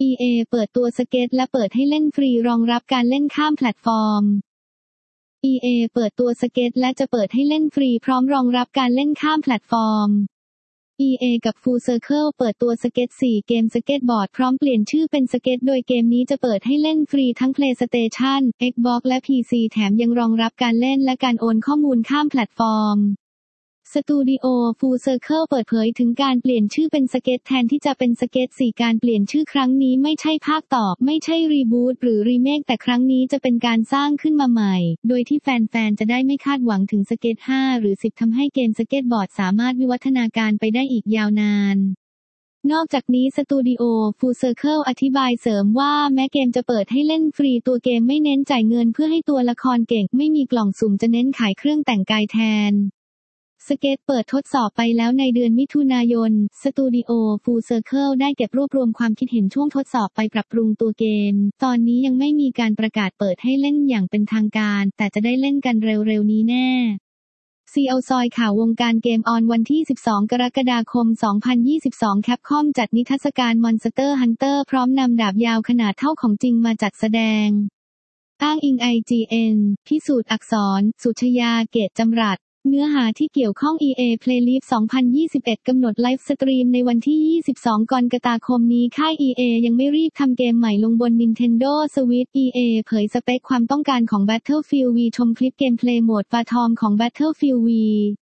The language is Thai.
EA เปิดตัวสเก็ตและเปิดให้เล่นฟรีรองรับการเล่นข้ามแพลตฟอร์ม EA เปิดตัวสเก็ตและจะเปิดให้เล่นฟรีพร้อมรองรับการเล่นข้ามแพลตฟอร์ม EA กับ Full Circle เปิดตัวสเก็ต4เกมสเก็ตบอร์ดพร้อมเปลี่ยนชื่อเป็นสเก็ตโดยเกมนี้จะเปิดให้เล่นฟรีทั้ง PlayStation, Xbox และ PC แถมยังรองรับการเล่นและการโอนข้อมูลข้ามแพลตฟอร์มสตูดิโอ Full Circle เปิดเผยถึงการเปลี่ยนชื่อเป็นสเก็ตแทนที่จะเป็นสเก็ต4การเปลี่ยนชื่อครั้งนี้ไม่ใช่ภาคต่อไม่ใช่รีบูตหรือรีเมคแต่ครั้งนี้จะเป็นการสร้างขึ้นมาใหม่โดยที่แฟนๆจะได้ไม่คาดหวังถึงสเก็ต5หรือ10ทำให้เกมสเก็ตบอร์ดสามารถวิวัฒนาการไปได้อีกยาวนานนอกจากนี้สตูดิโอ Full Circle อธิบายเสริมว่าแม้เกมจะเปิดให้เล่นฟรีตัวเกมไม่เน้นจ่ายเงินเพื่อให้ตัวละครเก่งไม่มีกล่องสุ่มจะเน้นขายเครื่องแต่งกายแทนสเก็ตเปิดทดสอบไปแล้วในเดือนมิถุนายนสตูดิโอ Full Circle ได้เก็บรวบรวมความคิดเห็นช่วงทดสอบไปปรับปรุงตัวเกมตอนนี้ยังไม่มีการประกาศเปิดให้เล่นอย่างเป็นทางการแต่จะได้เล่นกันเร็วๆนี้แน่ซีเอาซอยข่าววงการเกมออนวันที่12กรกฎาคม2022แคปคอมจัดนิทรรศการ Monster Hunter พร้อมนำดาบยาวขนาดเท่าของจริงมาจัดแสดงอ้างอิง IGN พิสูจน์อักษรสุชยาเกตจำรัดเนื้อหาที่เกี่ยวข้อง EA Playlive 2021 กำหนดไลฟ์สตรีมในวันที่22กรกฎาคมนี้ค่าย EA ยังไม่รีบทำเกมใหม่ลงบน Nintendo Switch EA เผยสเปคความต้องการของ Battlefield V ชมคลิปเกมเพลย์โหมดฟาทอมของ Battlefield V